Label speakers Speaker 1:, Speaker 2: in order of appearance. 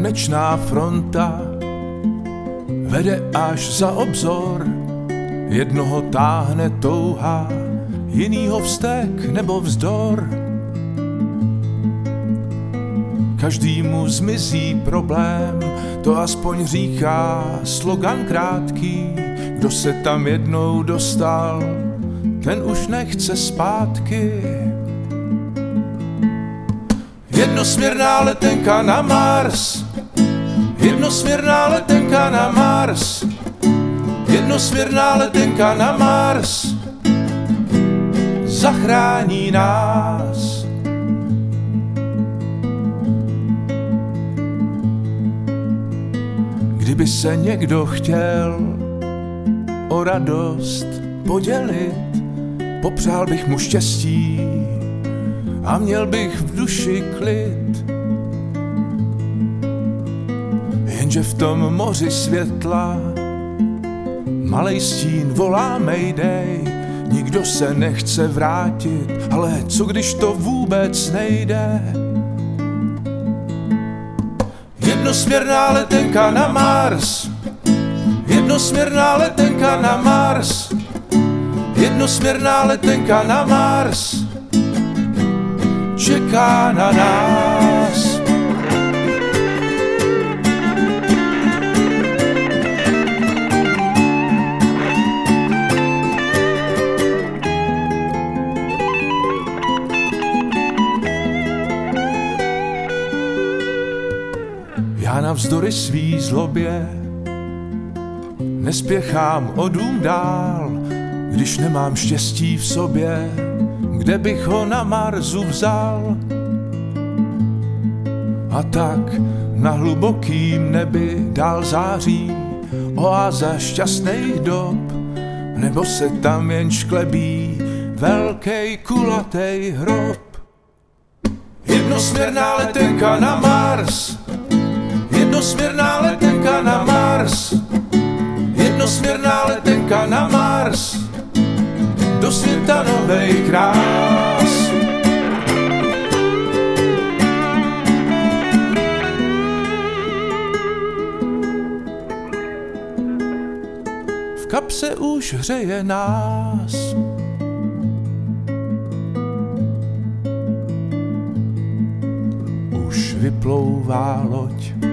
Speaker 1: Konečná fronta vede až za obzor. Jednoho táhne touha, jinýho vztek nebo vzdor. Každýmu zmizí problém, to aspoň říká slogan krátký. Kdo se tam jednou dostal, ten už nechce zpátky. Jednosměrná letenka na Mars, jednosměrná letenka na Mars, jednosměrná letenka na Mars zachrání nás. Kdyby se někdo chtěl o radost podělit, popřál bych mu štěstí a měl bych v duši klid. Jenže v tom moři světla malej stín volá mayday. Nikdo se nechce vrátit, ale co když to vůbec nejde? Jednosměrná letenka na Mars, jednosměrná letenka na Mars, jednosměrná letenka na Mars čeká na nás. Já navzdory svý zlobě nespěchám o dům dál, když nemám štěstí v sobě, kde bych ho na Marsu vzal. A tak na hlubokým nebi dál září oáza šťastných dob, nebo se tam jen šklebí velký kulatý hrob. Jednosměrná letenka na Mars, jednosměrná letenka na Mars, jednosměrná letenka na Mars, do světa nových krás. V kapse už hřeje nás. Už vyplouvá loď